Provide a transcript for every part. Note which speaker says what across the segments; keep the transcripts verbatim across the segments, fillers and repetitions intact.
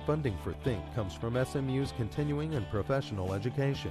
Speaker 1: Funding for Think comes from S M U's continuing and professional education.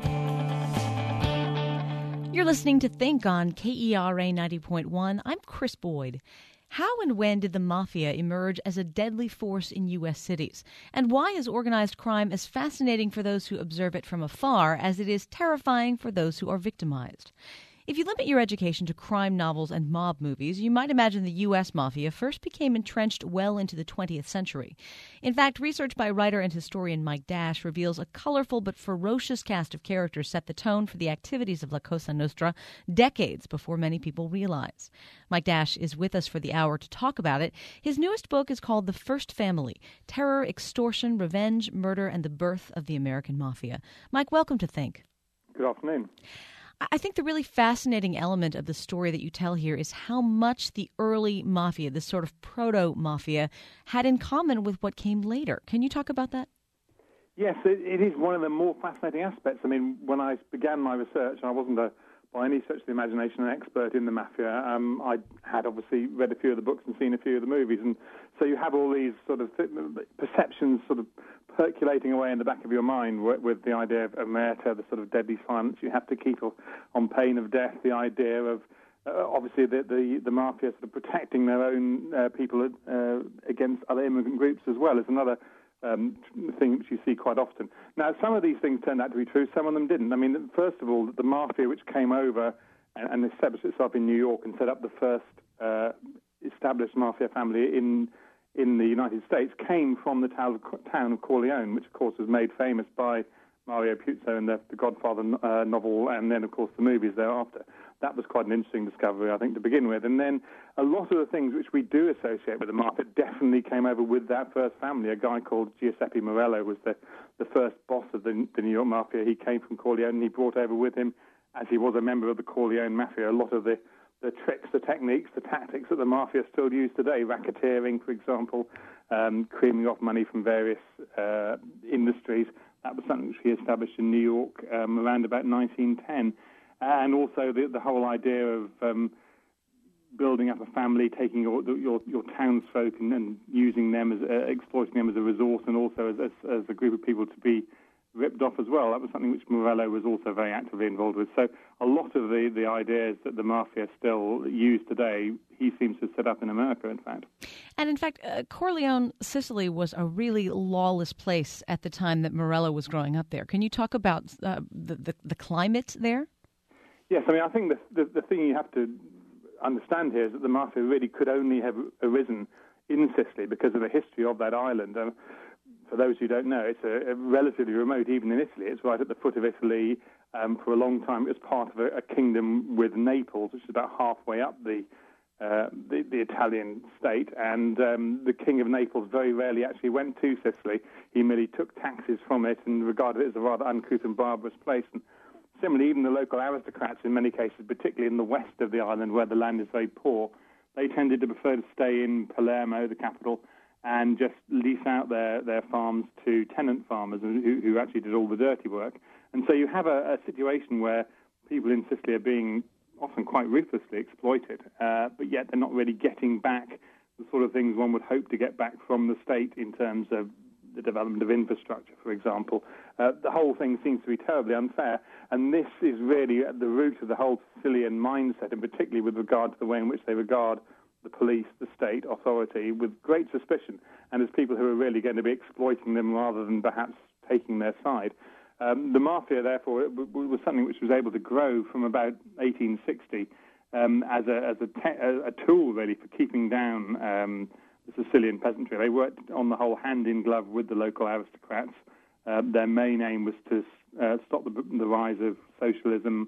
Speaker 2: You're listening to Think on K E R A ninety point one. I'm Chris Boyd. How and when did the mafia emerge as a deadly force in U S cities? And why is organized crime as fascinating for those who observe it from afar as it is terrifying for those who are victimized? If you limit your education to crime novels and mob movies, you might imagine the U S mafia first became entrenched well into the twentieth century. In fact, research by writer and historian Mike Dash reveals a colorful but ferocious cast of characters set the tone for the activities of La Cosa Nostra decades before many people realize. Mike Dash is with us for the hour to talk about it. His newest book is called The First Family: Terror, Extortion, Revenge, Murder, and the Birth of the American Mafia. Mike, welcome to Think.
Speaker 3: Good afternoon.
Speaker 2: I think the really fascinating element of the story that you tell here is how much the early mafia, this sort of proto-mafia, had in common with what came later. Can you talk about that?
Speaker 3: Yes, it, it is one of the more fascinating aspects. I mean, when I began my research, I wasn't a, by any stretch of the imagination an expert in the mafia. Um, I had obviously read a few of the books and seen a few of the movies, and so you have all these sort of perceptions sort of percolating away in the back of your mind with, with the idea of omerta, the sort of deadly silence you have to keep on pain of death, the idea of uh, obviously the, the, the mafia sort of protecting their own uh, people uh, against other immigrant groups as well is another um, thing which you see quite often. Now, some of these things turned out to be true, some of them didn't. I mean, first of all, the mafia which came over and, and established itself in New York and set up the first uh, established mafia family in in the United States came from the town of Corleone, which, of course, was made famous by Mario Puzo in the, the Godfather uh, novel and then, of course, the movies thereafter. That was quite an interesting discovery, I think, to begin with. And then a lot of the things which we do associate with the mafia definitely came over with that first family. A guy called Giuseppe Morello was the, the first boss of the, the New York Mafia. He came from Corleone and he brought over with him, as he was a member of the Corleone Mafia, a lot of the the tricks, the techniques, the tactics that the mafia still use today, racketeering, for example, um, creaming off money from various uh, industries. That was something which he established in New York um, around about nineteen ten. And also the, the whole idea of um, building up a family, taking your your, your townsfolk and, and using them, as uh, exploiting them as a resource and also as, as, as a group of people to be ripped off as well. That was something which Morello was also very actively involved with. So a lot of the, the ideas that the mafia still use today, he seems to have set up in America, in fact.
Speaker 2: And in fact, uh, Corleone, Sicily was a really lawless place at the time that Morello was growing up there. Can you talk about uh, the, the, the climate there?
Speaker 3: Yes, I mean, I think the, the, the thing you have to understand here is that the mafia really could only have arisen in Sicily because of the history of that island. Um, For those who don't know, it's a, a relatively remote, even in Italy. It's right at the foot of Italy. Um, for a long time, it was part of a, a kingdom with Naples, which is about halfway up the uh, the, the Italian state. And um, the king of Naples very rarely actually went to Sicily. He merely took taxes from it and regarded it as a rather uncouth and barbarous place. And similarly, even the local aristocrats, in many cases, particularly in the west of the island where the land is very poor, they tended to prefer to stay in Palermo, the capital, and just lease out their, their farms to tenant farmers who, who actually did all the dirty work. And so you have a, a situation where people in Sicily are being often quite ruthlessly exploited, uh, but yet they're not really getting back the sort of things one would hope to get back from the state in terms of the development of infrastructure, for example. Uh, the whole thing seems to be terribly unfair, and this is really at the root of the whole Sicilian mindset, and particularly with regard to the way in which they regard the police, the state, authority, with great suspicion, and as people who are really going to be exploiting them rather than perhaps taking their side. Um, the mafia, therefore, was something which was able to grow from about eighteen sixty um, as, a, as a, te- a tool, really, for keeping down um, the Sicilian peasantry. They worked on the whole hand-in-glove with the local aristocrats. Uh, their main aim was to uh, stop the, the rise of socialism,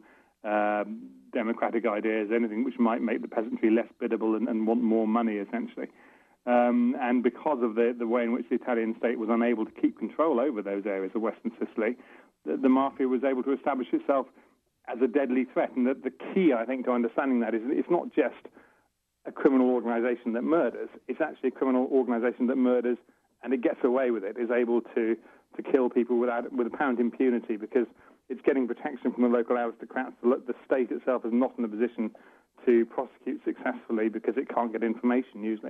Speaker 3: um, democratic ideas, anything which might make the peasantry less biddable and, and want more money, essentially. Um, and because of the, the way in which the Italian state was unable to keep control over those areas of western Sicily, the, the mafia was able to establish itself as a deadly threat. And the, the key, I think, to understanding that is it's not just a criminal organization that murders. It's actually a criminal organization that murders, and it gets away with it, is able to, to kill people without with apparent impunity because it's getting protection from the local aristocrats. The, the state itself is not in a position to prosecute successfully because it can't get information, usually.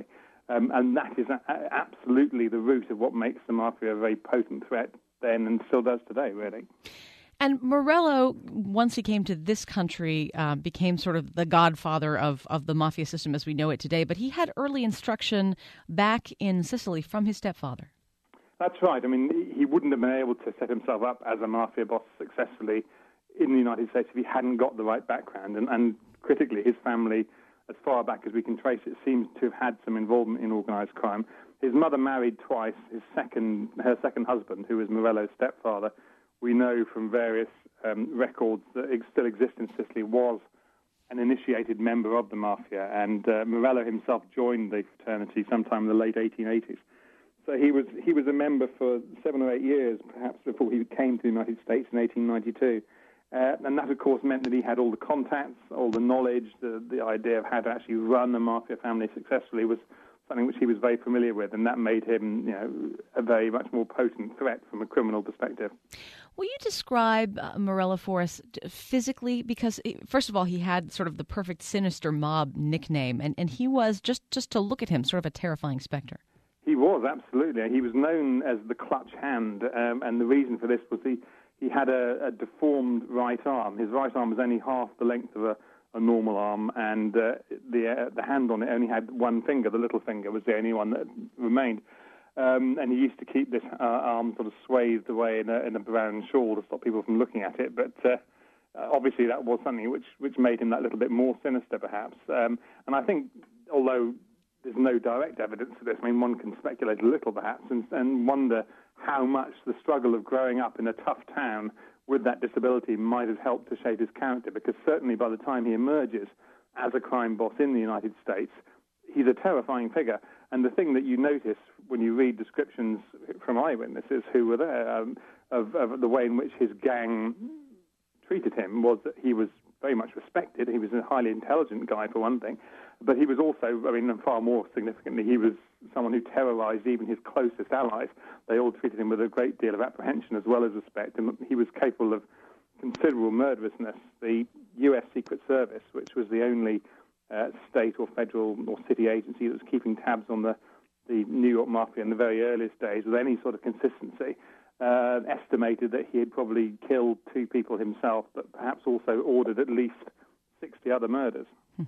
Speaker 3: Um, and that is a- absolutely the root of what makes the mafia a very potent threat then and still does today, really.
Speaker 2: And Morello, once he came to this country, uh, became sort of the godfather of, of the mafia system as we know it today. But he had early instruction back in Sicily from his stepfather.
Speaker 3: That's right. I mean, he wouldn't have been able to set himself up as a mafia boss successfully in the United States if he hadn't got the right background. And, and critically, his family, as far back as we can trace it, seems to have had some involvement in organized crime. His mother married twice. His second, her second husband, who was Morello's stepfather, we know from various um, records that ex- still exist in Sicily, was an initiated member of the mafia. And uh, Morello himself joined the fraternity sometime in the late eighteen eighties. So he was he was a member for seven or eight years, perhaps, before he came to the United States in eighteen ninety-two. Uh, and that, of course, meant that he had all the contacts, all the knowledge, the, the idea of how to actually run a mafia family successfully was something which he was very familiar with, and that made him, you know, a very much more potent threat from a criminal perspective.
Speaker 2: Will you describe uh, Morello for us physically? Because, first of all, he had sort of the perfect sinister mob nickname, and, and he was, just, just to look at him, sort of a terrifying specter.
Speaker 3: He was, absolutely. He was known as the clutch hand, um, and the reason for this was he, he had a, a deformed right arm. His right arm was only half the length of a, a normal arm, and uh, the uh, the hand on it only had one finger. The little finger was the only one that remained. Um, and he used to keep this uh, arm sort of swathed away in a, in a brown shawl to stop people from looking at it. But uh, obviously that was something which, which made him that little bit more sinister, perhaps. Um, and I think, although there's no direct evidence of this, I mean, one can speculate a little, perhaps, and, and wonder how much the struggle of growing up in a tough town with that disability might have helped to shape his character, because certainly by the time he emerges as a crime boss in the United States, he's a terrifying figure. And the thing that you notice when you read descriptions from eyewitnesses who were there um, of, of the way in which his gang treated him was that he was very much respected. He was a highly intelligent guy, for one thing, but he was also, I mean, far more significantly, he was someone who terrorized even his closest allies. They all treated him with a great deal of apprehension as well as respect, and he was capable of considerable murderousness. The U S Secret Service, which was the only uh, state or federal or city agency that was keeping tabs on the, the New York Mafia in the very earliest days with any sort of consistency, uh, estimated that he had probably killed two people himself, but perhaps also ordered at least sixty other murders.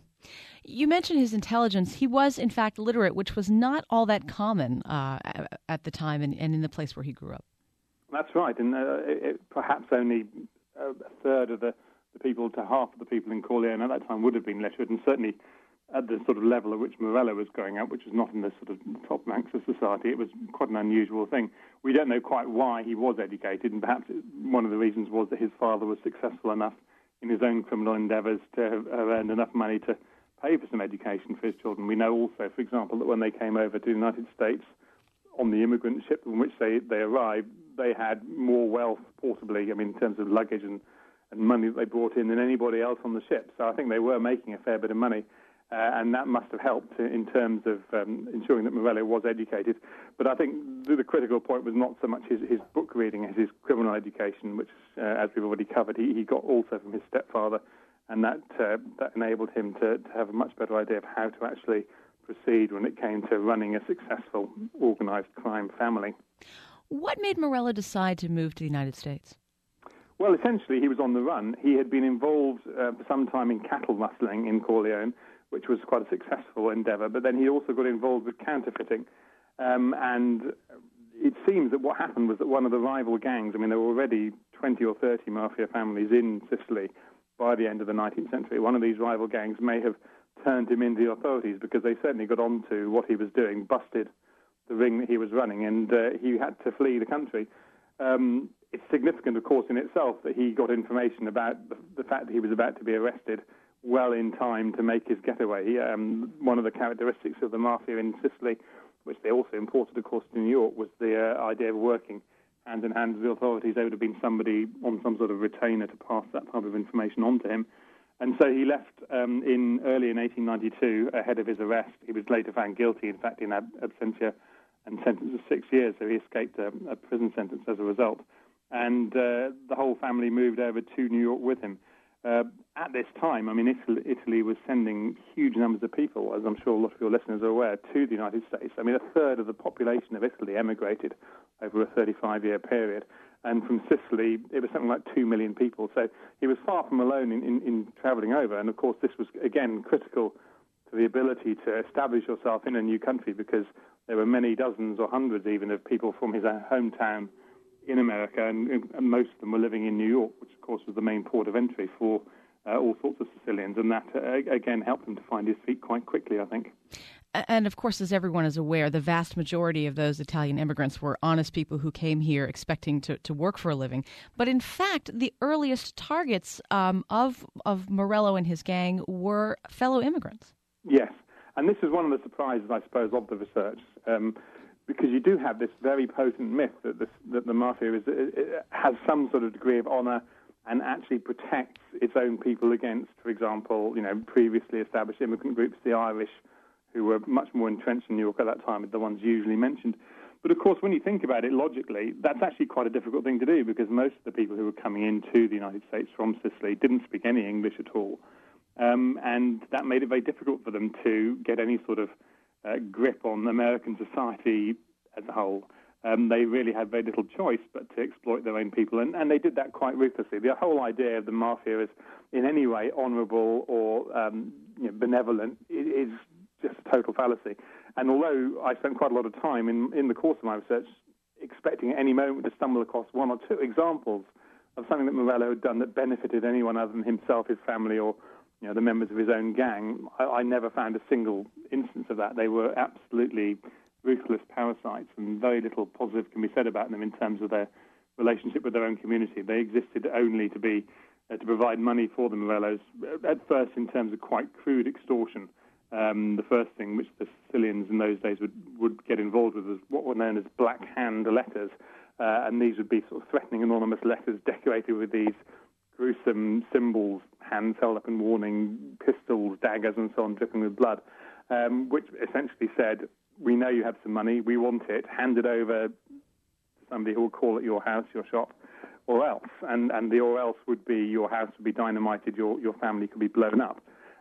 Speaker 2: You mentioned his intelligence. He was, in fact, literate, which was not all that common uh, at the time and, and in the place where he grew up.
Speaker 3: That's right, and uh, it, perhaps only a third of the, the people to half of the people in Corleone at that time would have been literate, and certainly at the sort of level at which Morello was growing up, which was not in the sort of top ranks of society, it was quite an unusual thing. We don't know quite why he was educated, and perhaps one of the reasons was that his father was successful enough in his own criminal endeavours to have earned enough money to pay for some education for his children. We know also, for example, that when they came over to the United States on the immigrant ship on which they, they arrived, they had more wealth portably, I mean, in terms of luggage and, and money that they brought in than anybody else on the ship. So I think they were making a fair bit of money, uh, and that must have helped in terms of um, ensuring that Morello was educated. But I think the, the critical point was not so much his, his book reading as his criminal education, which, uh, as we've already covered, he, he got also from his stepfather, and that uh, that enabled him to, to have a much better idea of how to actually proceed when it came to running a successful organised crime family.
Speaker 2: What made Morello decide to move to the United States?
Speaker 3: Well, essentially, he was on the run. He had been involved uh, for some time in cattle rustling in Corleone, which was quite a successful endeavour, but then he also got involved with counterfeiting. Um, and it seems that what happened was that one of the rival gangs, I mean, there were already twenty or thirty mafia families in Sicily by the end of the nineteenth century. One of these rival gangs may have turned him into the authorities because they certainly got on to what he was doing, busted the ring that he was running, and uh, he had to flee the country. Um, it's significant, of course, in itself that he got information about the, the fact that he was about to be arrested well in time to make his getaway. Um, one of the characteristics of the mafia in Sicily, which they also imported, of course, to New York, was the uh, idea of working hand in hand with the authorities. There would have been somebody on some sort of retainer to pass that type of information on to him. And so he left um, in early in eighteen ninety-two ahead of his arrest. He was later found guilty, in fact, in ab- absentia and sentenced to six years, so he escaped a, a prison sentence as a result. And uh, the whole family moved over to New York with him. uh, at this time, I mean, Italy, Italy was sending huge numbers of people, as I'm sure a lot of your listeners are aware, to the United States. I mean, a third of the population of Italy emigrated over a thirty-five-year period. And from Sicily, it was something like two million people. So he was far from alone in, in, in travelling over. And, of course, this was, again, critical to the ability to establish yourself in a new country, because there were many dozens or hundreds even of people from his hometown in America, and, and most of them were living in New York, which, of course, was the main port of entry for uh, all sorts of Sicilians. And that, uh, again, helped him to find his feet quite quickly, I think.
Speaker 2: And, of course, as everyone is aware, the vast majority of those Italian immigrants were honest people who came here expecting to, to work for a living. But, in fact, the earliest targets um, of, of Morello and his gang were fellow immigrants.
Speaker 3: Yes, and this is one of the surprises, I suppose, of the research, um, because you do have this very potent myth that, this, that the mafia is, it has some sort of degree of honour and actually protects its own people against, for example, you know, previously established immigrant groups, the Irish, who were much more entrenched in New York at that time, are the ones usually mentioned. But, of course, when you think about it logically, that's actually quite a difficult thing to do, because most of the people who were coming into the United States from Sicily didn't speak any English at all. Um, and that made it very difficult for them to get any sort of uh, grip on American society as a whole. Um, they really had very little choice but to exploit their own people, and, and they did that quite ruthlessly. The whole idea of the mafia as in any way honourable or um, you know, benevolent is just a total fallacy. And although I spent quite a lot of time in, in the course of my research expecting at any moment to stumble across one or two examples of something that Morello had done that benefited anyone other than himself, his family, or you know, the members of his own gang, I, I never found a single instance of that. They were absolutely ruthless parasites, and very little positive can be said about them in terms of their relationship with their own community. They existed only to be uh, to provide money for the Morellos, at first in terms of quite crude extortion. Um, the first thing which the Sicilians in those days would, would get involved with was what were known as black hand letters, uh, and these would be sort of threatening anonymous letters decorated with these gruesome symbols, hands held up in warning, pistols, daggers, and so on, dripping with blood, um, which essentially said, we know you have some money, we want it, hand it over to somebody who will call at your house, your shop, or else. And, and the or else would be your house would be dynamited, your, your family could be blown up.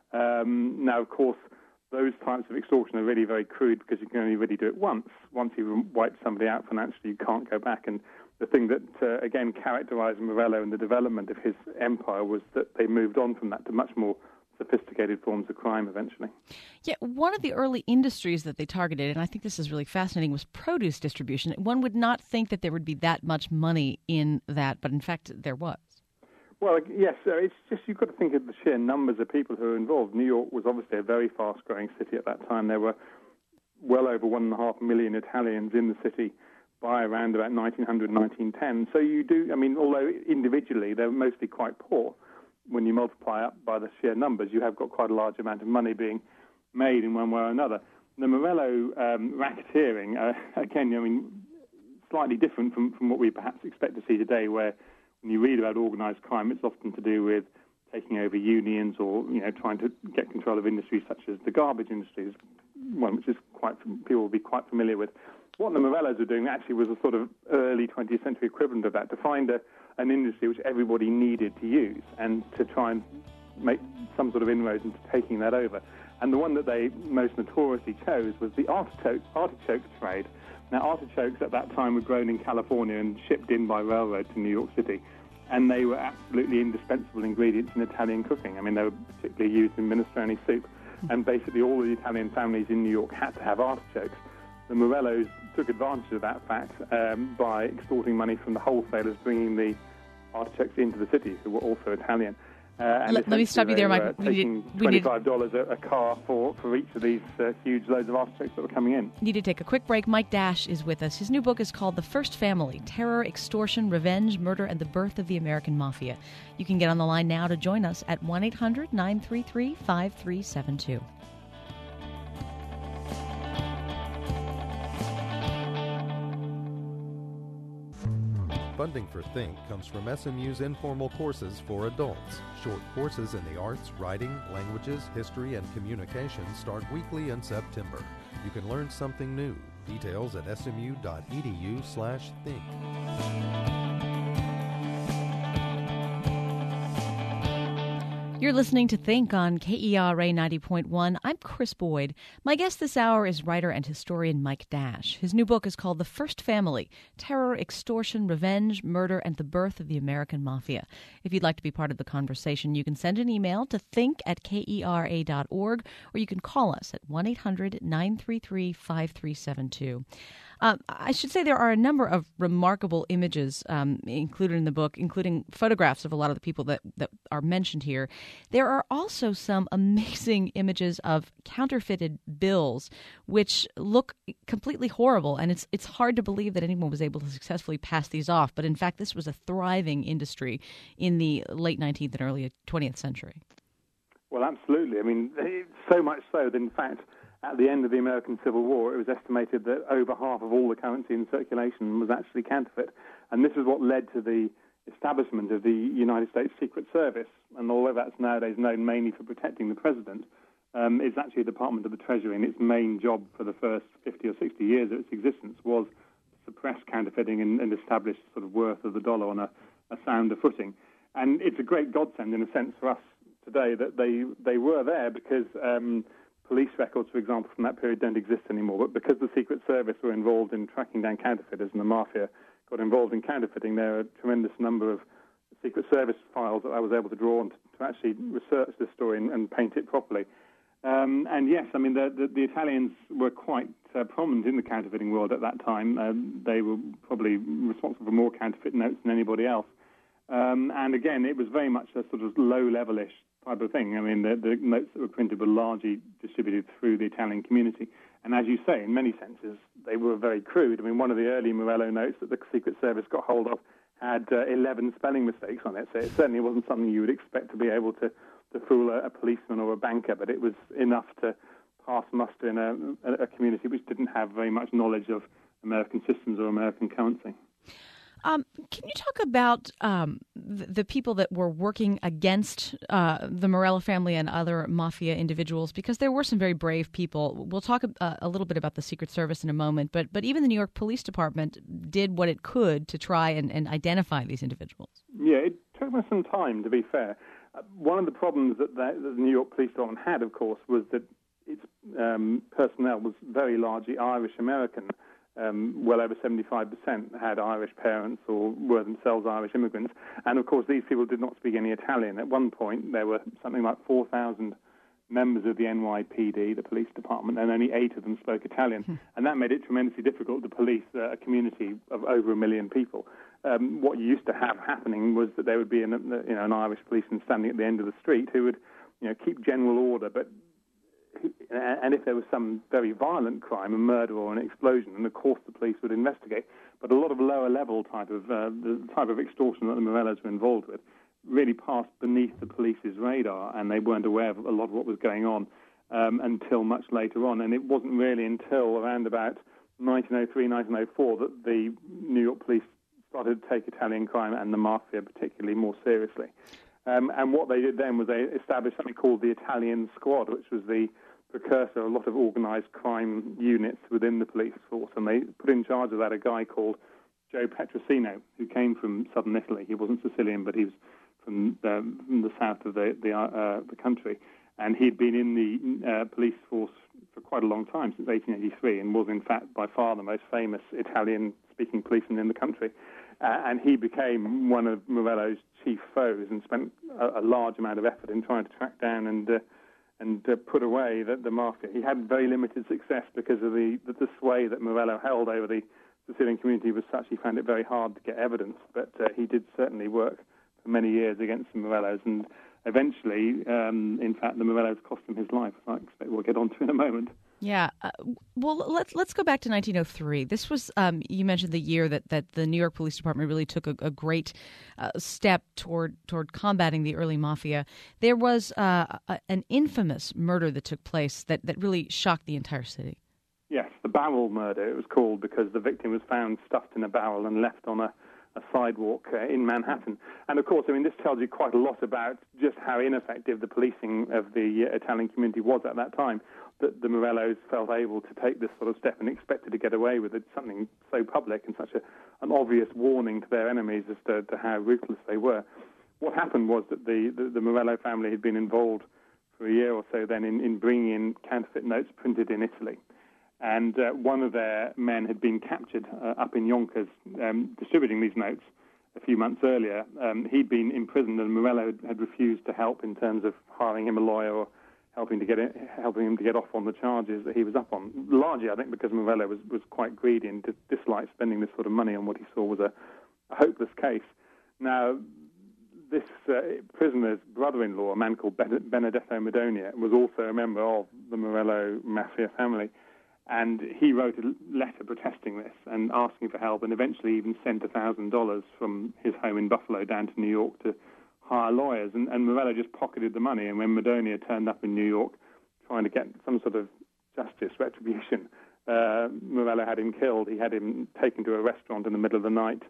Speaker 3: Um, now, of course, those types of extortion are really very crude, because you can only really do it once. Once you've wiped somebody out financially, you can't go back. And the thing that, uh, again, characterized Morello and the development of his empire was that they moved on from that to much more sophisticated forms of crime eventually.
Speaker 2: Yeah, one of the early industries that they targeted, and I think this is really fascinating, was produce distribution. One would not think that there would be that much money in that, but in fact there was.
Speaker 3: Well, yes, uh, it's just you've got to think of the sheer numbers of people who are involved. New York was obviously a very fast-growing city at that time. There were well over one and a half million Italians in the city by around about nineteen hundred, nineteen ten. So you do, I mean, although individually they're mostly quite poor, when you multiply up by the sheer numbers, you have got quite a large amount of money being made in one way or another. The Morello um, racketeering, uh, again, I mean, slightly different from, from what we perhaps expect to see today, where when you read about organised crime, it's often to do with taking over unions or, you know, trying to get control of industries such as the garbage industry, is one which is quite people will be quite familiar with. What the Morellos were doing actually was a sort of early twentieth century equivalent of that, to find a, an industry which everybody needed to use and to try and make some sort of inroads into taking that over. And the one that they most notoriously chose was the artichoke, artichoke trade. Now, artichokes at that time were grown in California and shipped in by railroad to New York City, and they were absolutely indispensable ingredients in Italian cooking. I mean, they were particularly used in minestrone soup, and basically all the Italian families in New York had to have artichokes. The Morellos took advantage of that fact um, by extorting money from the wholesalers bringing the artichokes into the city, who were also Italian. Uh, and
Speaker 2: let, let me stop you there, Mike.
Speaker 3: We taking
Speaker 2: need,
Speaker 3: twenty-five dollars a, a car for, for each of these uh, huge loads of artichokes that were coming in.
Speaker 2: Need to take a quick break. Mike Dash is with us. His new book is called The First Family: Terror, Extortion, Revenge, Murder, and the Birth of the American Mafia. You can get on the line now to join us at one eight hundred nine three three five three seven two.
Speaker 1: Funding for Think comes from S M U's informal courses for adults. Short courses in the arts, writing, languages, history, and communication start weekly in September. You can learn something new. Details at smu.edu slash think.
Speaker 2: You're listening to Think on K E R A ninety point one. I'm Chris Boyd. My guest this hour is writer and historian Mike Dash. His new book is called The First Family: Terror, Extortion, Revenge, Murder, and the Birth of the American Mafia. If you'd like to be part of the conversation, you can send an email to think at kera dot org, or you can call us at one eight hundred nine three three five three seven two. Um, I should say there are a number of remarkable images um, included in the book, including photographs of a lot of the people that, that are mentioned here. There are also some amazing images of counterfeited bills, which look completely horrible, and it's it's hard to believe that anyone was able to successfully pass these off. But in fact, this was a thriving industry in the late nineteenth and early twentieth century.
Speaker 3: Well, absolutely. I mean, so much so that, in fact, at the end of the American Civil War, it was estimated that over half of all the currency in circulation was actually counterfeit. And this is what led to the establishment of the United States Secret Service. And although that's nowadays known mainly for protecting the president, um, it's actually the Department of the Treasury, and its main job for the first fifty or sixty years of its existence was to suppress counterfeiting and, and establish sort of worth of the dollar on a, a sounder footing. And it's a great godsend, in a sense, for us today that they, they were there because... Um, Police records, for example, from that period don't exist anymore. But because the Secret Service were involved in tracking down counterfeiters and the mafia got involved in counterfeiting, there are a tremendous number of Secret Service files that I was able to draw on to, to actually research this story and, and paint it properly. Um, and yes, I mean, the, the, the Italians were quite uh, prominent in the counterfeiting world at that time. Um, they were probably responsible for more counterfeit notes than anybody else. Um, and again, it was very much a sort of low-level-ish type of thing. I mean, the, the notes that were printed were largely distributed through the Italian community. And as you say, in many senses, they were very crude. I mean, one of the early Morello notes that the Secret Service got hold of had uh, eleven spelling mistakes on it. So it certainly wasn't something you would expect to be able to, to fool a, a policeman or a banker, but it was enough to pass muster in a, a, a community which didn't have very much knowledge of American systems or American currency.
Speaker 2: Um, can you talk about um, the, the people that were working against uh, the Morello family and other mafia individuals? Because there were some very brave people. We'll talk a, a little bit about the Secret Service in a moment, but but even the New York Police Department did what it could to try and, and identify these individuals.
Speaker 3: Yeah, it took them some time, to be fair. Uh, one of the problems that the, that the New York Police Department had, of course, was that its um, personnel was very largely Irish-American. Um, well over seventy-five percent had Irish parents or were themselves Irish immigrants. And, of course, these people did not speak any Italian. At one point, there were something like four thousand members of the N Y P D, the police department, and only eight of them spoke Italian. Hmm. And that made it tremendously difficult to police uh, a community of over a million people. Um, what you used to have happening was that there would be an, you know, an Irish policeman standing at the end of the street who would, you know, keep general order, but and if there was some very violent crime, a murder or an explosion, then of course the police would investigate. But a lot of lower level type of uh, the type of extortion that the Morellos were involved with really passed beneath the police's radar, and they weren't aware of a lot of what was going on um, until much later on. And it wasn't really until around about nineteen oh three, nineteen oh four that the New York police started to take Italian crime and the mafia particularly more seriously. Um, and what they did then was they established something called the Italian Squad, which was the precursor of a lot of organised crime units within the police force. And they put in charge of that a guy called Joe Petrosino, who came from southern Italy. He wasn't Sicilian, but he was from, um, from the south of the the, uh, the country. And he'd been in the uh, police force for quite a long time, since eighteen eighty-three, and was, in fact, by far the most famous Italian-speaking policeman in the country. Uh, and he became one of Morello's chief foes and spent a, a large amount of effort in trying to track down and uh, and uh, put away the, the mafia. He had very limited success because of the, the, the sway that Morello held over the Sicilian community was such he found it very hard to get evidence. But uh, he did certainly work for many years against the Morellos, and eventually, um, in fact, the Morellos cost him his life, as I expect we'll get on to in a moment.
Speaker 2: Yeah. Uh, well, let's let's go back to nineteen oh three. This was, um, you mentioned the year that, that the New York Police Department really took a, a great uh, step toward toward combating the early mafia. There was uh, a, an infamous murder that took place that, that really shocked the entire city.
Speaker 3: Yes, the barrel murder, it was called, because the victim was found stuffed in a barrel and left on a, a sidewalk uh, in Manhattan. And, of course, I mean, this tells you quite a lot about just how ineffective the policing of the uh, Italian community was at that time, that the Morellos felt able to take this sort of step and expected to get away with it, something so public and such a, an obvious warning to their enemies as to, to how ruthless they were. what happened was that the, the, the Morello family had been involved for a year or so then in, in bringing in counterfeit notes printed in Italy. And uh, one of their men had been captured uh, up in Yonkers um, distributing these notes a few months earlier. Um, he'd been imprisoned, and Morello had, had refused to help in terms of hiring him a lawyer or helping to get it, helping him to get off on the charges that he was up on. Largely, I think, because Morello was, was quite greedy and disliked spending this sort of money on what he saw was a, a hopeless case. Now, this uh, prisoner's brother-in-law, a man called Benedetto Madonia, was also a member of the Morello mafia family. And he wrote a letter protesting this and asking for help, and eventually even sent one thousand dollars from his home in Buffalo down to New York to hire lawyers. And, and Morello just pocketed the money. And when Madonia turned up in New York trying to get some sort of justice, retribution, uh, Morello had him killed. He had him taken to a restaurant in the middle of the night.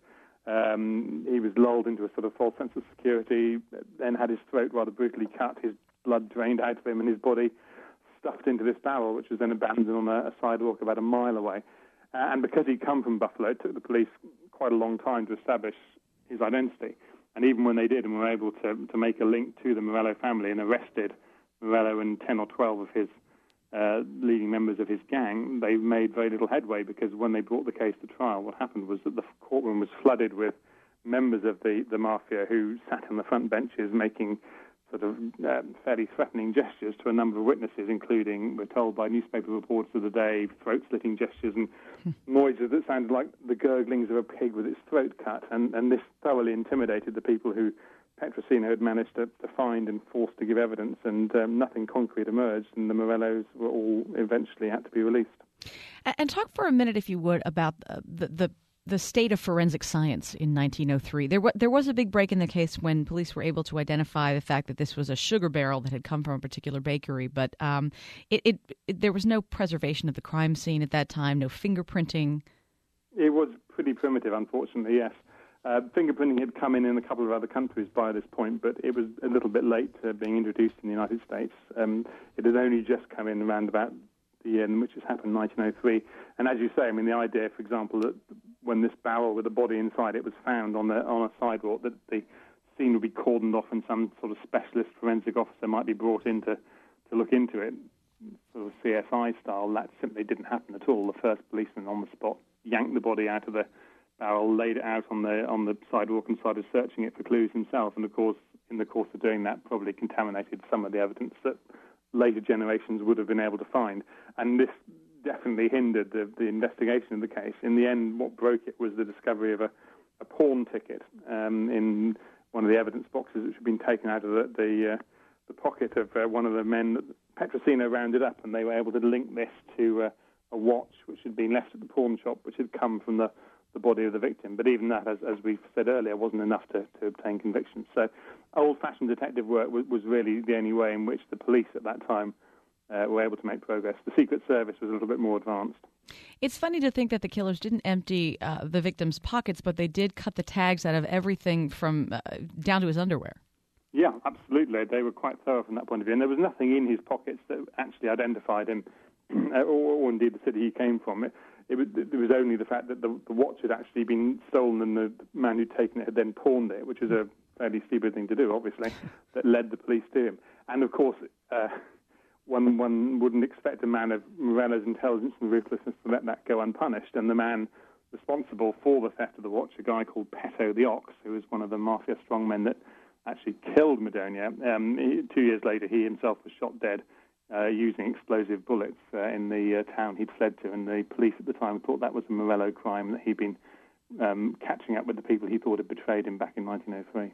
Speaker 3: Um, he was lulled into a sort of false sense of security, then had his throat rather brutally cut, his blood drained out of him and his body stuffed into this barrel, which was then abandoned on a, a sidewalk about a mile away. Uh, and because he'd come from Buffalo, it took the police quite a long time to establish his identity. And even when they did and were able to, to make a link to the Morello family and arrested Morello and ten or twelve of his uh, leading members of his gang, they made very little headway, because when they brought the case to trial, what happened was that the courtroom was flooded with members of the, the mafia who sat on the front benches making sort of um, fairly threatening gestures to a number of witnesses, including, we're told by newspaper reports of the day, throat-slitting gestures and noises that sounded like the gurglings of a pig with its throat cut. And, and this thoroughly intimidated the people who Petrosino had managed to, to find and forced to give evidence, and um, nothing concrete emerged, and the Morellos were all eventually had to be released.
Speaker 2: And talk for a minute, if you would, about the the the state of forensic science in nineteen oh three. There, w- there was a big break in the case when police were able to identify the fact that this was a sugar barrel that had come from a particular bakery, but um, it, it, it there was no preservation of the crime scene at that time, no fingerprinting.
Speaker 3: It was pretty primitive, unfortunately, yes. Uh, fingerprinting had come in in a couple of other countries by this point, but it was a little bit late uh, being introduced in the United States. Um, it had only just come in around about the year in which this happened, nineteen oh three. And as you say, I mean, the idea, for example, that when this barrel with the body inside it was found on the on a sidewalk, that the scene would be cordoned off and some sort of specialist forensic officer might be brought in to, to look into it, sort of C S I style, that simply didn't happen at all. The first policeman on the spot yanked the body out of the barrel, laid it out on the on the sidewalk and started searching it for clues himself. And of course, in the course of doing that, probably contaminated some of the evidence that later generations would have been able to find. And this definitely hindered the, the investigation of the case. In the end, what broke it was the discovery of a, a pawn ticket um, in one of the evidence boxes, which had been taken out of the the, uh, the pocket of uh, one of the men that Petrosino rounded up, and they were able to link this to uh, a watch which had been left at the pawn shop, which had come from the, the body of the victim. But even that, as, as we've said earlier, wasn't enough to, to obtain convictions. So old-fashioned detective work was, was really the only way in which the police at that time uh, were able to make progress. The Secret Service was a little bit more advanced.
Speaker 2: It's funny to think that the killers didn't empty uh, the victim's pockets, but they did cut the tags out of everything from uh, down to his underwear.
Speaker 3: Yeah, absolutely. They were quite thorough from that point of view. And there was nothing in his pockets that actually identified him, or, or indeed the city he came from. It, it, was, it was only the fact that the, the watch had actually been stolen and the man who'd taken it had then pawned it, which was a fairly stupid thing to do, obviously, that led the police to him. And, of course, uh, one, one wouldn't expect a man of Morello's intelligence and ruthlessness to let that go unpunished. And the man responsible for the theft of the watch, a guy called Petto the Ox, who was one of the mafia strongmen that actually killed Madonia. Um, he, two years later, he himself was shot dead uh, using explosive bullets uh, in the uh, town he'd fled to, and the police at the time thought that was a Morello crime, that he'd been um, catching up with the people he thought had betrayed him back in nineteen oh three.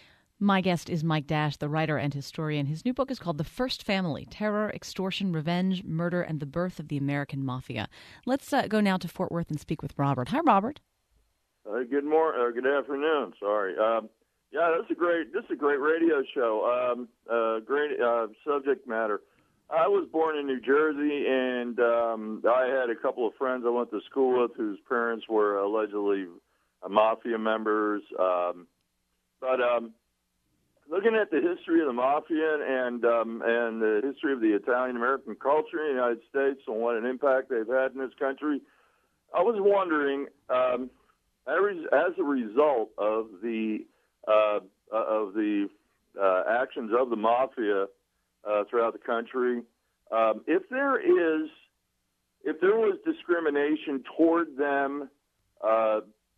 Speaker 2: My guest is Mike Dash, the writer and historian. His new book is called The First Family: Terror, Extortion, Revenge, Murder, and the Birth of the American Mafia. Let's uh, go now to Fort Worth and speak with Robert. Hi, Robert.
Speaker 4: Uh, good morning, or good afternoon. Sorry. Um, yeah, that's a great. This is a great radio show. Um, uh, great uh, subject matter. I was born in New Jersey, and um, I had a couple of friends I went to school with whose parents were allegedly uh, mafia members. Um, but um, looking at the history of the mafia and um, and the history of the Italian American culture in the United States and what an impact they've had in this country, I was wondering, um, as a result of the Uh, uh, of the uh, actions of the mafia uh, throughout the country. Um, if there is, if there was discrimination toward them, uh,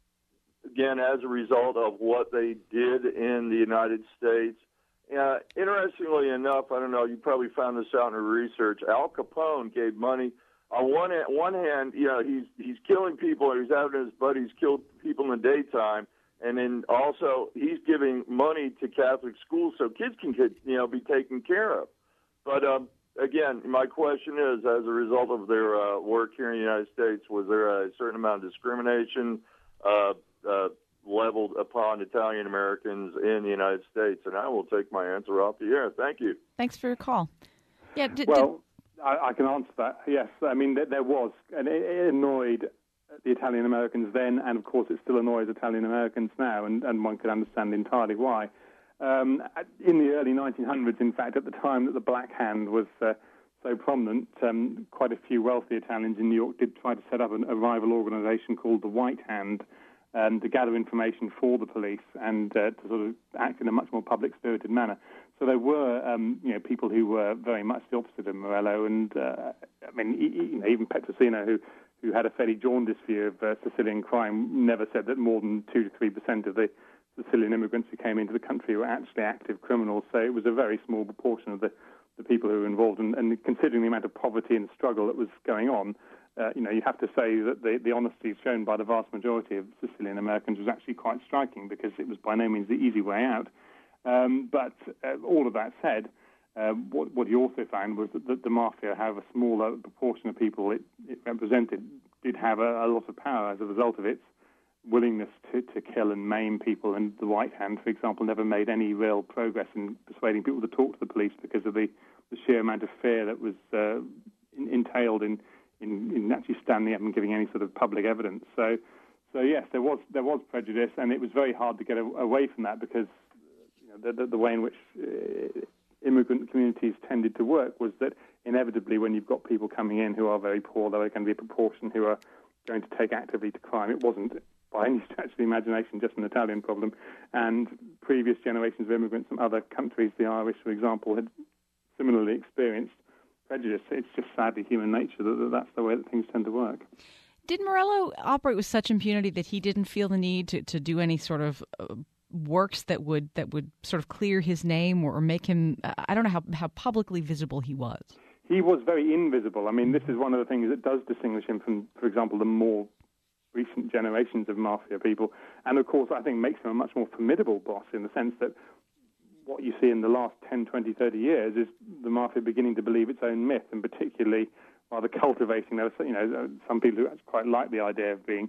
Speaker 4: again, as a result of what they did in the United States, uh, interestingly enough, I don't know, you probably found this out in your research, Al Capone gave money. On one hand, one hand, you know, he's he's killing people, or he's having his buddies kill people in the daytime, and then also he's giving money to Catholic schools so kids can get, you know, be taken care of. But um, again, my question is, as a result of their uh, work here in the United States, was there a certain amount of discrimination uh, uh, leveled upon Italian Americans in the United States? And I will take my answer off the air. Thank you.
Speaker 2: Thanks for your call. Yeah. D-
Speaker 3: well.
Speaker 2: Did-
Speaker 3: I, I can answer that. Yes, I mean there, there was, and it, it annoyed the Italian Americans then, and of course it still annoys Italian Americans now, and, and one could understand entirely why. Um, in the early nineteen hundreds, in fact, at the time that the Black Hand was uh, so prominent, um, quite a few wealthy Italians in New York did try to set up an, a rival organisation called the White Hand, and to gather information for the police and uh, to sort of act in a much more public-spirited manner. So there were, um, you know, people who were very much the opposite of Morello, and uh, I mean, you know, even Petrosino, who who had a fairly jaundiced view of uh, Sicilian crime, never said that more than two to three percent of the Sicilian immigrants who came into the country were actually active criminals. So it was a very small proportion of the, the people who were involved, and, and considering the amount of poverty and struggle that was going on, uh, you know, you have to say that the, the honesty shown by the vast majority of Sicilian Americans was actually quite striking, because it was by no means the easy way out. Um, but uh, all of that said, uh, what, what he also found was that the, the mafia, however smaller proportion of people it, it represented, did have a, a lot of power as a result of its willingness to, to kill and maim people. And the White Hand, for example, never made any real progress in persuading people to talk to the police because of the, the sheer amount of fear that was uh, in, entailed in, in, in actually standing up and giving any sort of public evidence. So, so yes, there was there was prejudice, and it was very hard to get a, away from that, because The, the, the way in which uh, immigrant communities tended to work was that inevitably when you've got people coming in who are very poor, there are going to be a proportion who are going to take actively to crime. It wasn't, by any stretch of the imagination, just an Italian problem. And previous generations of immigrants from other countries, the Irish, for example, had similarly experienced prejudice. It's just sadly human nature that, that that's the way that things tend to work.
Speaker 2: Did Morello operate with such impunity that he didn't feel the need to, to do any sort of uh, works that would that would sort of clear his name, or, or make him, I don't know how, how publicly visible he was?
Speaker 3: He was very invisible. I mean, this is one of the things that does distinguish him from, for example, the more recent generations of mafia people. And, of course, I think makes him a much more formidable boss, in the sense that what you see in the last ten, twenty, thirty years is the mafia beginning to believe its own myth, and particularly rather cultivating, there are, you know, some people who quite like the idea of being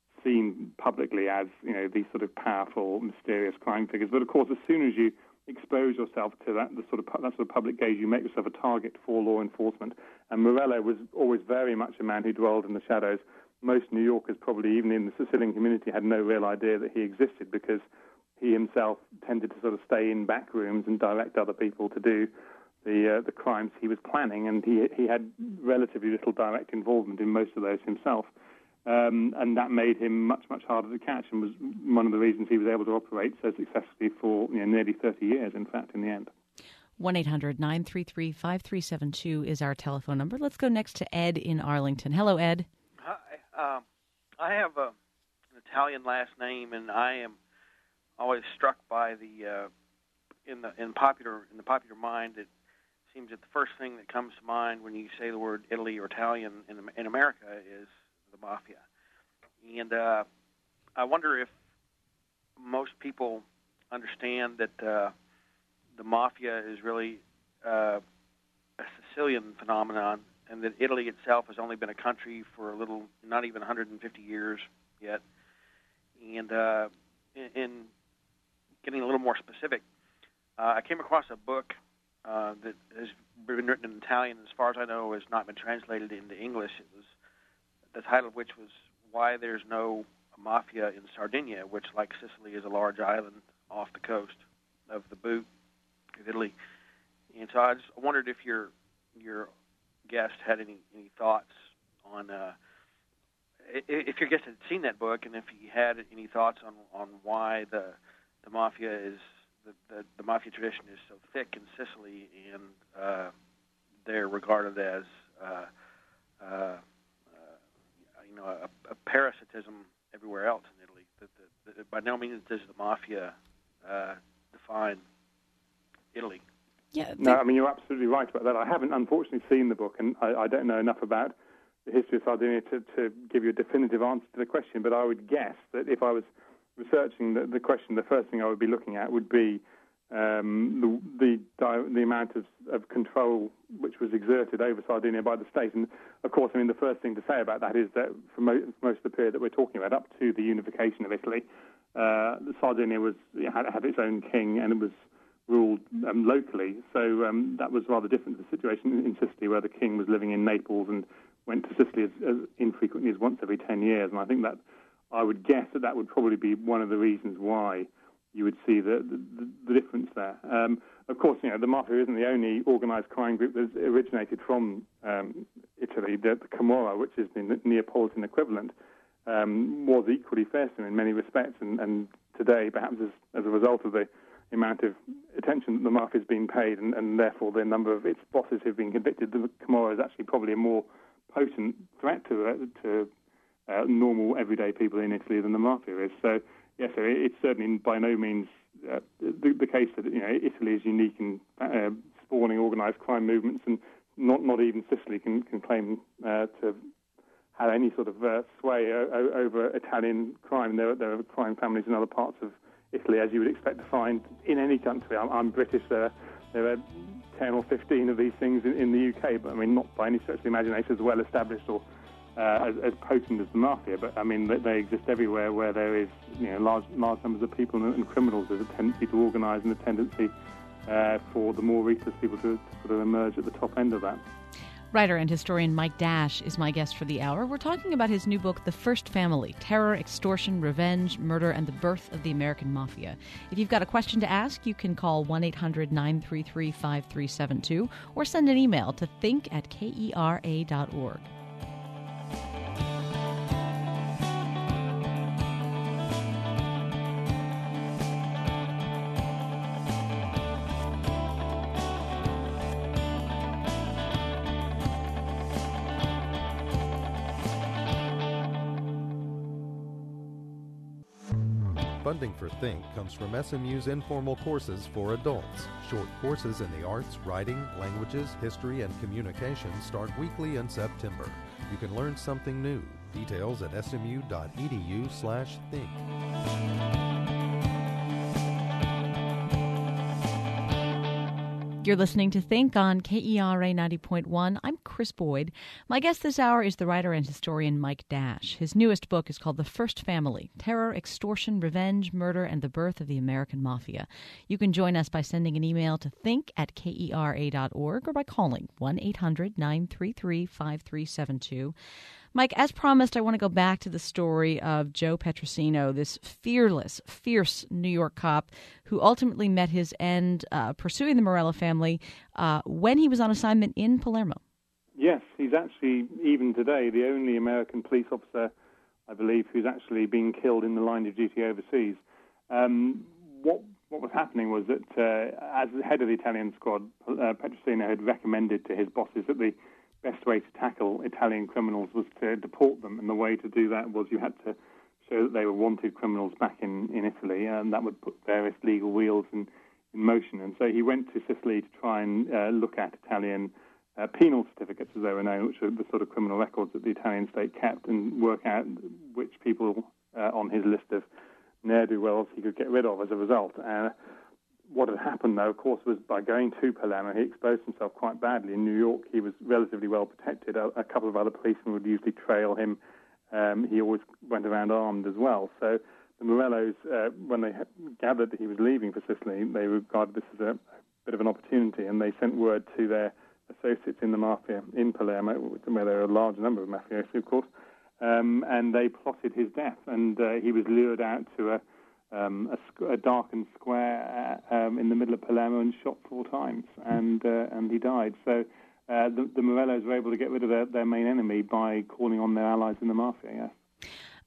Speaker 3: seen publicly as, you know, these sort of powerful, mysterious crime figures. But of course, as soon as you expose yourself to that, the sort of that sort of public gaze, you make yourself a target for law enforcement. And Morello was always very much a man who dwelled in the shadows. Most New Yorkers, probably even in the Sicilian community, had no real idea that he existed, because he himself tended to sort of stay in back rooms and direct other people to do the uh, the crimes he was planning, and he he had relatively little direct involvement in most of those himself. Um, and that made him much, much harder to catch, and was one of the reasons he was able to operate so successfully for, you know, nearly thirty years, in fact, in the end.
Speaker 2: one eight hundred nine three three five three seven two is our telephone number. Let's go next to Ed in Arlington. Hello, Ed.
Speaker 5: Hi. Uh, I have a, an Italian last name, and I am always struck by the uh, in the in popular in the popular mind. It seems that the first thing that comes to mind when you say the word Italy or Italian in in America is the mafia. And uh, I wonder if most people understand that uh, the mafia is really uh, a Sicilian phenomenon, and that Italy itself has only been a country for a little, not even one hundred fifty years yet. And uh, in, in getting a little more specific, uh, I came across a book uh, that has been written in Italian, as far as I know, has not been translated into English. It was the title of which was Why There's No Mafia in Sardinia, which, like Sicily, is a large island off the coast of the boot of Italy. And so I just wondered if your your guest had any, any thoughts on, uh, if your guest had seen that book, and if he had any thoughts on, on why the the mafia is the, the, the mafia tradition is so thick in Sicily, and uh, they're regarded as uh, uh, uh, you know a, a parasitism everywhere else in Italy. That, that, that by no means does the mafia uh, define Italy.
Speaker 2: Yeah.
Speaker 3: No, I mean, you're absolutely right about that. I haven't, unfortunately, seen the book, and I, I don't know enough about the history of Sardinia to, to give you a definitive answer to the question, but I would guess that if I was researching the, the question, the first thing I would be looking at would be um, the, the the amount of, of control which was exerted over Sardinia by the state. And, of course, I mean, the first thing to say about that is that for, mo- for most of the period that we're talking about, up to the unification of Italy, uh, Sardinia was had, had its own king, and it was ruled um, locally. So um, that was rather different to the situation in Sicily, where the king was living in Naples and went to Sicily as, as infrequently as once every ten years. And I think that I would guess that that would probably be one of the reasons why you would see the, the, the difference there. Um, of course, you know, the mafia isn't the only organised crime group that's originated from um, Italy. The, the Camorra, which is the Neapolitan equivalent, um, was equally fearsome in many respects. And, and today, perhaps as, as a result of the amount of attention that the mafia has been paid, and, and therefore the number of its bosses who've been convicted, the Camorra is actually probably a more potent threat to uh, to uh, normal everyday people in Italy than the mafia is. So yes, so it, it's certainly by no means uh, the, the case that you know Italy is unique in uh, spawning organised crime movements, and not not even Sicily can can claim uh, to have any sort of uh, sway o- over Italian crime. There there are crime families in other parts of Italy, as you would expect to find in any country. I'm, I'm British. There are, there are ten or fifteen of these things in, in the U K, but I mean, not by any stretch of the imagination as well established or uh, as, as potent as the mafia. But I mean, they, they exist everywhere where there is, you know, large large numbers of people and, and criminals. There's a tendency to organise and a tendency uh, for the more ruthless people to, to sort of emerge at the top end of that.
Speaker 2: Writer and historian Mike Dash is my guest for the hour. We're talking about his new book, The First Family: Terror, Extortion, Revenge, Murder, and the Birth of the American Mafia. If you've got a question to ask, you can call one eight hundred nine three three five three seven two or send an email to think at kera dot org.
Speaker 1: Funding for Think comes from S M U's informal courses for adults. Short courses in the arts, writing, languages, history, and communication start weekly in September. You can learn something new. Details at smu.edu slash think.
Speaker 2: You're listening to Think on K E R A ninety point one. I'm Chris Boyd. My guest this hour is the writer and historian Mike Dash. His newest book is called The First Family: Terror, Extortion, Revenge, Murder, and the Birth of the American Mafia. You can join us by sending an email to think at kera dot org or by calling one eight hundred nine three three five three seven two. Mike, as promised, I want to go back to the story of Joe Petrosino, this fearless, fierce New York cop who ultimately met his end uh, pursuing the Morello family uh, when he was on assignment in Palermo.
Speaker 3: Yes, he's actually, even today, the only American police officer, I believe, who's actually been killed in the line of duty overseas. Um, what what was happening was that uh, as the head of the Italian squad, uh, Petrosino had recommended to his bosses that the best way to tackle Italian criminals was to deport them, and the way to do that was you had to show that they were wanted criminals back in, in Italy, and that would put various legal wheels in, in motion. And so he went to Sicily to try and uh, look at Italian uh, penal certificates, as they were known, which are the sort of criminal records that the Italian state kept, and work out which people uh, on his list of ne'er-do-wells he could get rid of as a result. Uh, What had happened, though, of course, was by going to Palermo, he exposed himself quite badly. In New York, he was relatively well protected. A, a couple of other policemen would usually trail him. Um, he always went around armed as well. So the Morellos, uh, when they gathered that he was leaving for Sicily, they regarded this as a, a bit of an opportunity, and they sent word to their associates in the mafia in Palermo, where there are a large number of mafiosi, of course, um, and they plotted his death. And uh, he was lured out to a Um, a, a darkened square uh, um, in the middle of Palermo and shot four times, and uh, and he died. So uh, the, the Morellos were able to get rid of their, their main enemy by calling on their allies in the mafia. Yes.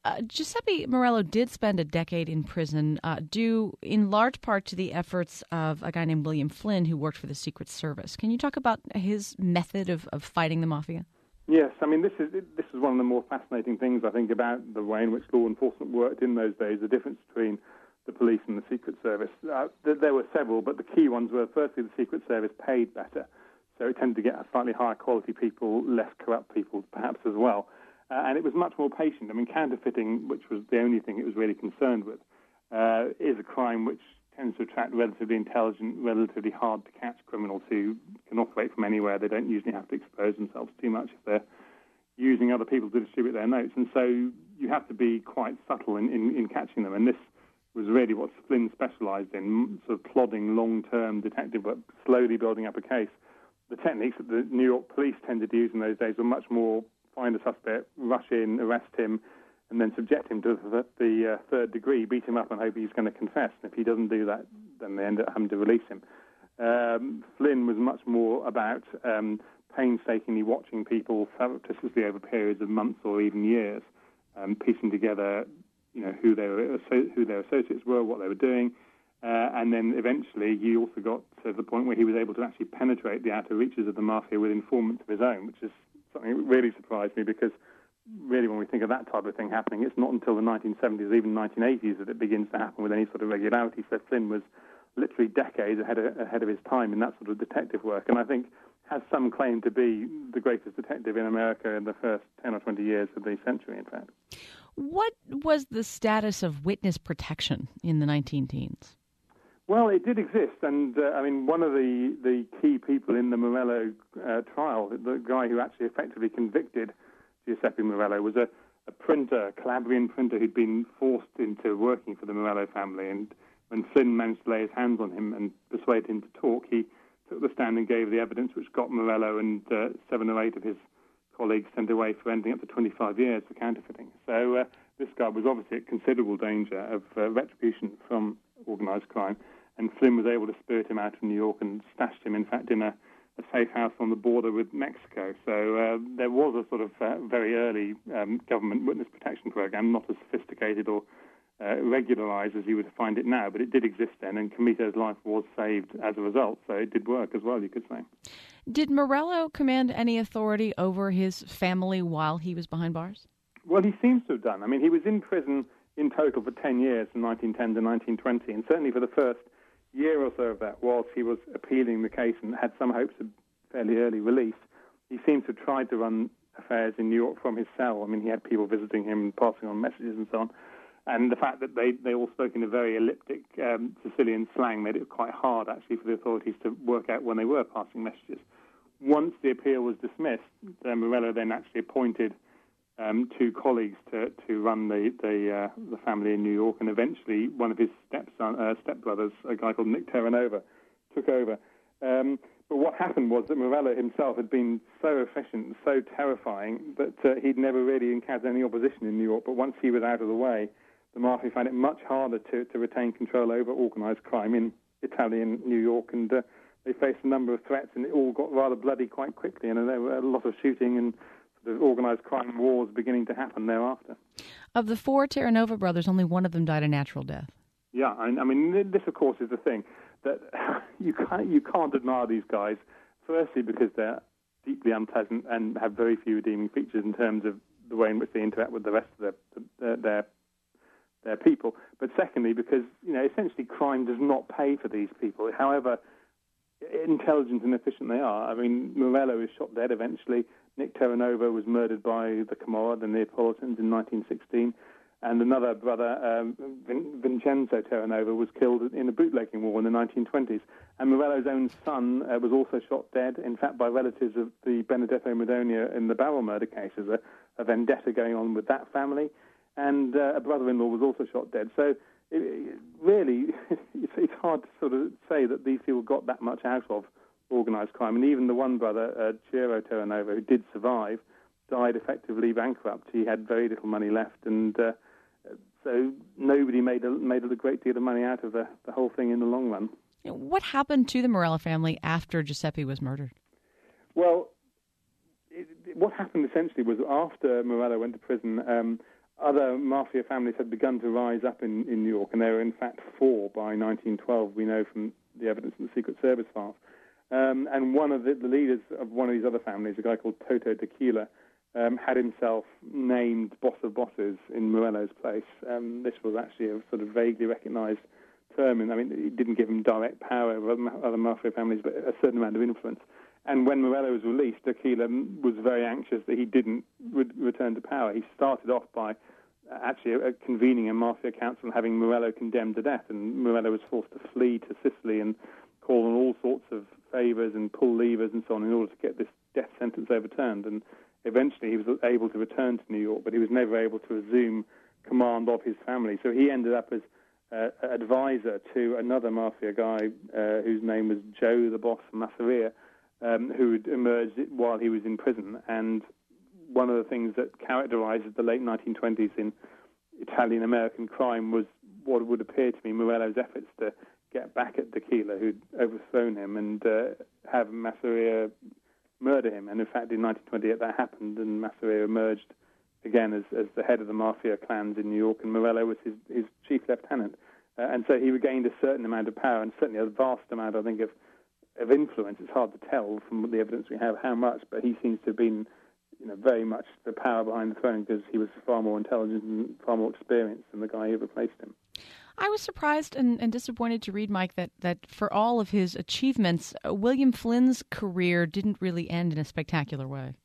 Speaker 2: Uh, Giuseppe Morello did spend a decade in prison, uh, due in large part to the efforts of a guy named William Flynn, who worked for the Secret Service. Can you talk about his method of, of fighting the mafia?
Speaker 3: Yes, I mean, this is this is one of the more fascinating things, I think, about the way in which law enforcement worked in those days, the difference between the police and the Secret Service. Uh, there were several, but the key ones were, firstly, the Secret Service paid better, so it tended to get slightly higher quality people, less corrupt people, perhaps, as well. Uh, and it was much more patient. I mean, counterfeiting, which was the only thing it was really concerned with, uh, is a crime which tends to attract relatively intelligent, relatively hard-to-catch criminals who can operate from anywhere. They don't usually have to expose themselves too much if they're using other people to distribute their notes. And so you have to be quite subtle in, in, in catching them. And this was really what Flynn specialised in, sort of plodding long-term detective work, slowly building up a case. The techniques that the New York police tended to use in those days were much more find a suspect, rush in, arrest him, and then subject him to the, the uh, third degree, beat him up and hope he's going to confess. And if he doesn't do that, then they end up having to release him. Um, Flynn was much more about um, painstakingly watching people surreptitiously over periods of months or even years, um, piecing together, you know, who their who their associates were, what they were doing, uh, and then eventually he also got to the point where he was able to actually penetrate the outer reaches of the mafia with informants of his own, which is something that really surprised me, because really when we think of that type of thing happening, it's not until the nineteen seventies, even nineteen eighties, that it begins to happen with any sort of regularity. So Flynn was literally decades ahead of, ahead of his time in that sort of detective work, and I think has some claim to be the greatest detective in America in the first ten or twenty years of the century, in fact.
Speaker 2: What was the status of witness protection in the nineteen teens?
Speaker 3: Well, it did exist, and uh, I mean, one of the, the key people in the Morello uh, trial, the guy who actually effectively convicted Giuseppe Morello, was a, a printer, a Calabrian printer who'd been forced into working for the Morello family, and when Flynn managed to lay his hands on him and persuade him to talk, he took the stand and gave the evidence which got Morello and uh, seven or eight of his colleagues sent away for ending up to twenty-five years for counterfeiting. So uh, this guy was obviously at considerable danger of uh, retribution from organised crime, and Flynn was able to spirit him out of New York and stashed him, in fact, in a, a safe house on the border with Mexico. So uh, there was a sort of uh, very early um, government witness protection program, not as sophisticated or uh, regularized as you would find it now, but it did exist then, and Comito's life was saved as a result, so it did work as well, you could say.
Speaker 2: Did Morello command any authority over his family while he was behind bars?
Speaker 3: Well, he seems to have done. I mean, he was in prison in total for ten years, from nineteen ten to nineteen twenty, and certainly for the first year or so of that, whilst he was appealing the case and had some hopes of fairly early release, he seems to have tried to run affairs in New York from his cell. I mean, he had people visiting him, passing on messages and so on. And the fact that they, they all spoke in a very elliptic um, Sicilian slang made it quite hard, actually, for the authorities to work out when they were passing messages. Once the appeal was dismissed, uh, Morello then actually appointed um, two colleagues to, to run the the, uh, the family in New York, and eventually one of his stepson, uh, stepbrothers, a guy called Nick Terranova, took over. Um, but what happened was that Morello himself had been so efficient, so terrifying, that uh, he'd never really encountered any opposition in New York. But once he was out of the way, the mafia found it much harder to, to retain control over organised crime in Italian New York, and uh, they faced a number of threats, and it all got rather bloody quite quickly, and there were a lot of shooting and sort of organised crime wars beginning to happen thereafter.
Speaker 2: Of the four Terranova brothers, only one of them died a natural death.
Speaker 3: Yeah, I, I mean, this, of course, is the thing, that you can't, you can't admire these guys, firstly because they're deeply unpleasant and have very few redeeming features in terms of the way in which they interact with the rest of their, their, their their people, but secondly because, you know, essentially crime does not pay for these people, however intelligent and efficient they are. I mean, Morello is shot dead eventually. Nick Terranova was murdered by the Camorra, the Neapolitans, in nineteen sixteen, and another brother, um, Vin- Vincenzo Terranova, was killed in a bootlegging war in the nineteen twenties. And Morello's own son uh, was also shot dead, in fact, by relatives of the Benedetto Madonia in the Barrel murder case. There's a, a vendetta going on with that family. And uh, a brother-in-law was also shot dead. So it, it really, it's, it's hard to sort of say that these people got that much out of organised crime. And even the one brother, uh, Ciro Terranova, who did survive, died effectively bankrupt. He had very little money left, and uh, so nobody made a, made a great deal of money out of the, the whole thing in the long run.
Speaker 2: What happened to the Morello family after Giuseppe was murdered?
Speaker 3: Well, it, it, what happened essentially was after Morello went to prison, um, other mafia families had begun to rise up in, in New York, and there were in fact four by nineteen twelve, we know from the evidence in the Secret Service files. Um, and one of the, the leaders of one of these other families, a guy called Toto Tequila, um, had himself named boss of bosses in Morello's place. Um, this was actually a sort of vaguely recognized term, and I mean, it didn't give him direct power over other mafia families, but a certain amount of influence. And when Morello was released, Tequila was very anxious that he didn't re- return to power. He started off by actually uh, convening a mafia council and having Morello condemned to death, and Morello was forced to flee to Sicily and call on all sorts of favors and pull levers and so on in order to get this death sentence overturned. And eventually he was able to return to New York, but he was never able to resume command of his family. So he ended up as uh, advisor to another mafia guy uh, whose name was Joe the Boss Masseria, um, who had emerged while he was in prison. And one of the things that characterized the late nineteen twenties in Italian-American crime was what would appear to me Morello's efforts to get back at Tequila, who'd overthrown him, and uh, have Masseria murder him. And in fact, in nineteen twenty-eight, that happened, and Masseria emerged again as, as the head of the mafia clans in New York, and Morello was his, his chief lieutenant. Uh, and so he regained a certain amount of power, and certainly a vast amount, I think, of, of influence. It's hard to tell from the evidence we have how much, but he seems to have been, you know, very much the power behind the throne, because he was far more intelligent and far more experienced than the guy who replaced him.
Speaker 2: I was surprised and, and disappointed to read, Mike, that, that for all of his achievements, uh, William Flynn's career didn't really end in a spectacular way.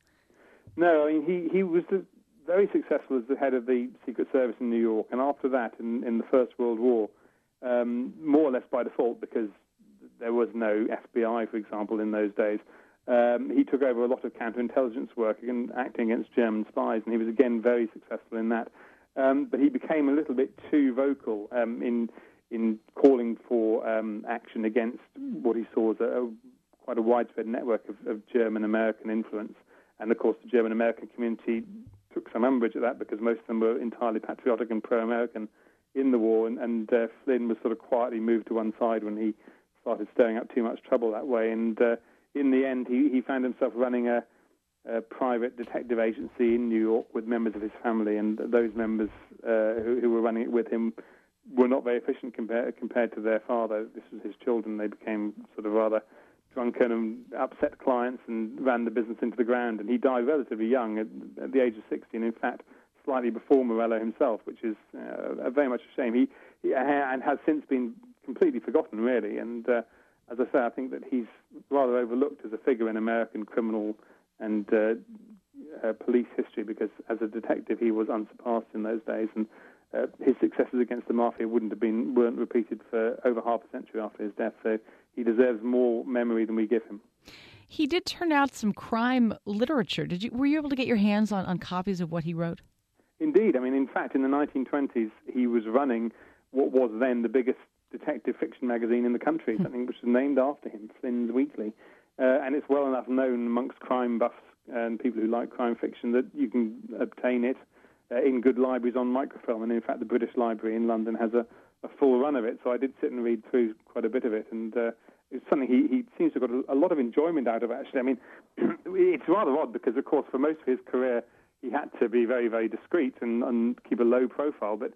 Speaker 3: No, I mean, he, he was the, very successful as the head of the Secret Service in New York, and after that, in, in the First World War, um, more or less by default, because there was no F B I, for example, in those days, um, he took over a lot of counterintelligence work and acting against German spies, and he was again very successful in that. Um, but he became a little bit too vocal um, in in calling for um, action against what he saw as a, a quite a widespread network of, of German-American influence. And, of course, the German-American community took some umbrage at that, because most of them were entirely patriotic and pro-American in the war. And, and uh, Flynn was sort of quietly moved to one side when he started stirring up too much trouble that way. And uh, in the end, he, he found himself running a a private detective agency in New York with members of his family, and those members uh, who, who were running it with him were not very efficient compared compared to their father. This was his children. They became sort of rather drunken and upset clients and ran the business into the ground. And he died relatively young, at, at the age of sixty, and in fact, slightly before Morello himself, which is uh, very much a shame. He, he and has since been completely forgotten, really. And uh, as I say, I think that he's rather overlooked as a figure in American criminal and uh, uh, police history, because as a detective he was unsurpassed in those days, and uh, his successes against the mafia wouldn't have been weren't repeated for over half a century after his death. So he deserves more memory than we give him.
Speaker 2: He did turn out some crime literature. Did you were you able to get your hands on, on copies of what he wrote?
Speaker 3: Indeed. I mean, in fact, in the nineteen twenties, he was running what was then the biggest detective fiction magazine in the country, hmm. something which was named after him, Flynn's Weekly. Uh, and it's well enough known amongst crime buffs and people who like crime fiction that you can obtain it uh, in good libraries on microfilm. And in fact, the British Library in London has a, a full run of it. So I did sit and read through quite a bit of it. And uh, it's something he, he seems to have got a, a lot of enjoyment out of, actually. I mean, it's rather odd because, of course, for most of his career, he had to be very, very discreet and, and keep a low profile. But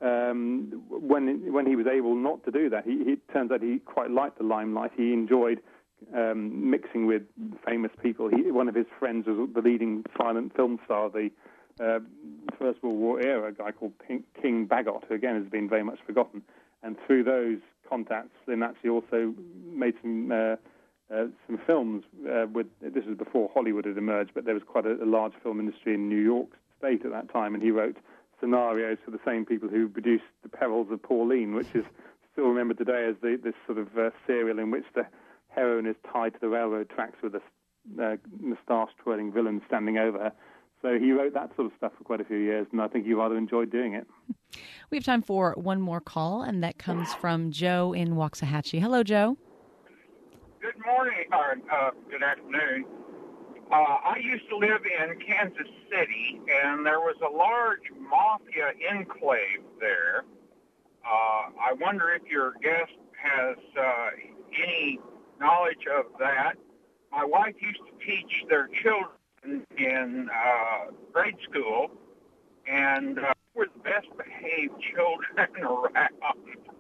Speaker 3: um, when when he was able not to do that, he, it turns out he quite liked the limelight. He enjoyed Um, mixing with famous people. He, one of his friends was the leading silent film star of the uh, First World War era, a guy called Pink, King Bagot, who again has been very much forgotten. And through those contacts, Flynn actually also made some uh, uh, some films. Uh, with this was before Hollywood had emerged, but there was quite a, a large film industry in New York State at that time, and he wrote scenarios for the same people who produced The Perils of Pauline, which is still remembered today as the, this sort of uh, serial in which the heroine is tied to the railroad tracks with a uh, moustache-twirling villain standing over her. So he wrote that sort of stuff for quite a few years, and I think he rather enjoyed doing it.
Speaker 2: We have time for one more call, and that comes from Joe in Waxahachie. Hello, Joe.
Speaker 6: Good morning, or uh, good afternoon. Uh, I used to live in Kansas City, and there was a large mafia enclave there. Uh, I wonder if your guest has uh, any knowledge of that. My wife used to teach their children in uh, grade school, and uh, were the best behaved children around.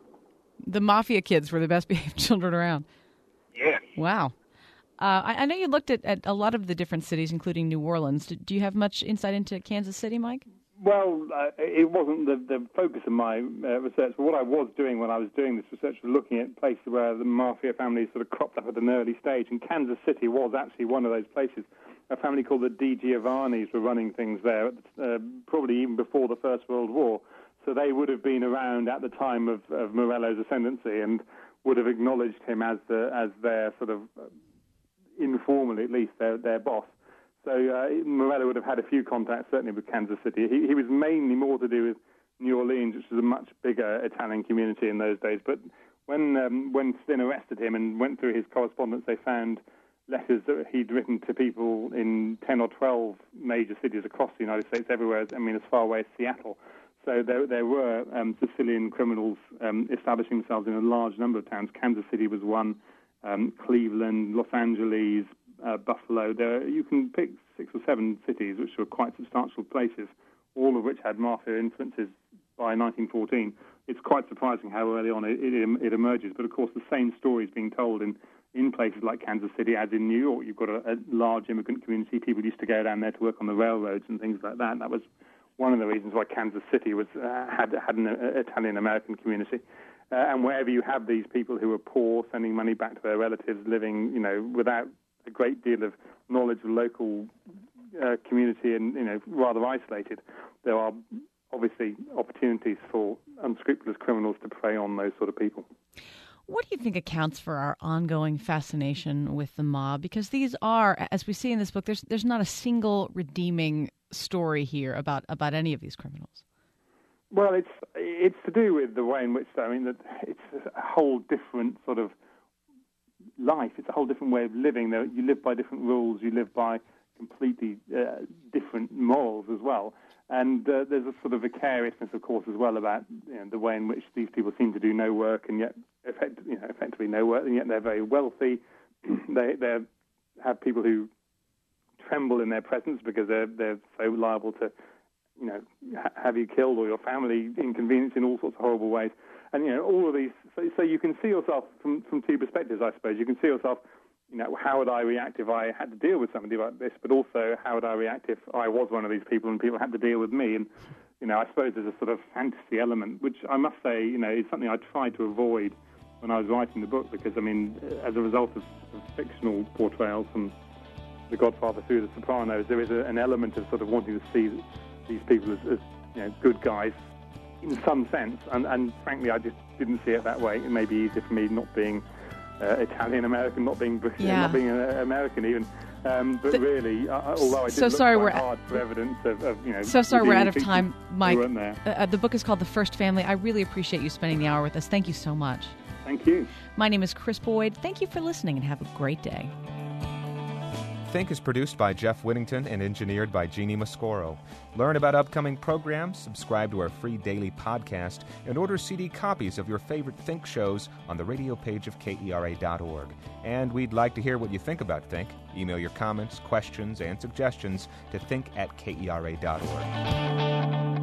Speaker 2: The Mafia kids were the best behaved children around.
Speaker 6: Yes.
Speaker 2: Wow. Uh, I, I know you looked at, at a lot of the different cities, including New Orleans. Do, do you have much insight into Kansas City, Mike?
Speaker 3: Well, uh, it wasn't the, the focus of my uh, research, but what I was doing when I was doing this research was looking at places where the Mafia family sort of cropped up at an early stage, and Kansas City was actually one of those places. A family called the Di Giovannis were running things there, uh, probably even before the First World War, so they would have been around at the time of, of Morello's ascendancy and would have acknowledged him as the as their sort of, uh, informally at least, their, their boss. So uh, Morello would have had a few contacts, certainly with Kansas City. He, he was mainly more to do with New Orleans, which was a much bigger Italian community in those days. But when um, when Flynn arrested him and went through his correspondence, they found letters that he'd written to people in ten or twelve major cities across the United States, everywhere, I mean, as far away as Seattle. So there, there were um, Sicilian criminals um, establishing themselves in a large number of towns. Kansas City was one, um, Cleveland, Los Angeles, Uh, Buffalo. There, you can pick six or seven cities which were quite substantial places, all of which had mafia influences by nineteen fourteen. It's quite surprising how early on it, it, it emerges, but of course the same story is being told in, in places like Kansas City as in New York. You've got a, a large immigrant community. People used to go down there to work on the railroads and things like that. And that was one of the reasons why Kansas City was uh, had, had an uh, Italian-American community. Uh, and wherever you have these people who are poor, sending money back to their relatives, living, you know, without a great deal of knowledge of local uh, community and, you know, rather isolated, there are obviously opportunities for unscrupulous criminals to prey on those sort of people.
Speaker 2: What do you think accounts for our ongoing fascination with the mob? Because these are, as we see in this book, there's there's not a single redeeming story here about, about any of these criminals.
Speaker 3: Well, it's it's to do with the way in which, I mean, that it's a whole different sort of life. It's a whole different way of living. You live by different rules. You live by completely uh, different morals as well. And uh, there's a sort of vicariousness, of course, as well about, you know, the way in which these people seem to do no work and yet effect, you know, effectively no work, and yet they're very wealthy. they they have people who tremble in their presence because they're they're so liable to, you know, ha- have you killed or your family inconvenienced in all sorts of horrible ways. And, you know, all of these, so, so you can see yourself from, from two perspectives, I suppose. You can see yourself, you know, how would I react if I had to deal with somebody like this, but also how would I react if I was one of these people and people had to deal with me. And, you know, I suppose there's a sort of fantasy element, which I must say, you know, is something I tried to avoid when I was writing the book, because, I mean, as a result of, of fictional portrayals from The Godfather through The Sopranos, there is a, an element of sort of wanting to see these people as, as you know, good guys in some sense, and, and frankly, I just didn't see it that way. It may be easier for me not being uh, Italian-American, not being British,
Speaker 2: yeah.
Speaker 3: not being uh, American even. Um, but the, really, uh, although I did
Speaker 2: so
Speaker 3: look
Speaker 2: sorry,
Speaker 3: quite
Speaker 2: we're
Speaker 3: hard for evidence of, of, you know...
Speaker 2: So sorry, we're out of time, Mike.
Speaker 3: There.
Speaker 2: Uh, the book is called The First Family. I really appreciate you spending the hour with us. Thank you so much.
Speaker 3: Thank you.
Speaker 2: My name is Chris Boyd. Thank you for listening, and have a great day.
Speaker 7: Think is produced by Jeff Whittington and engineered by Jeannie Mascoro. Learn about upcoming programs, subscribe to our free daily podcast, and order C D copies of your favorite Think shows on the radio page of K E R A dot org. And we'd like to hear what you think about Think. Email your comments, questions, and suggestions to think at K E R A dot org.